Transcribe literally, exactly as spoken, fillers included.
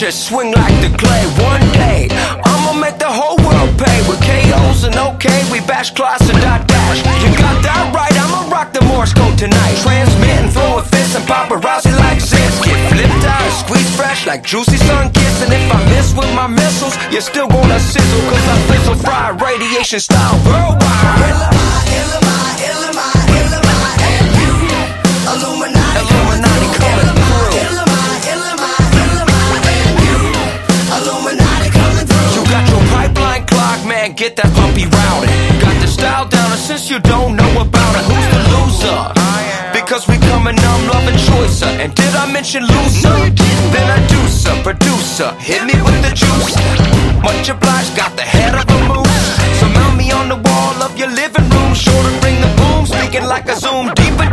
just swing like the clay. One day, I'ma make the whole world pay. With K Os and OK, we bash class and dot dash. You got that right, I'ma rock the Morse code tonight. Transmitting, throwing fists and paparazzi like zips. Get flipped out and squeeze fresh like juicy sun kiss. And if I miss with my missiles, you're still gonna sizzle. Cause I fizzle fry radiation style worldwide. Illuminati, Illuminati coming through. Illuminati coming through. You got your pipeline clock, man, get that puppy routed. Got the style down, and since you don't know about it, who's the loser? Because we coming numb, loving choicer. And did I mention loser? Then I do some producer, hit me with the juice. Much obliged, got the head of a moose. So mount me on the wall of your living room, sure to bring the boom, speaking like a zoom deeper.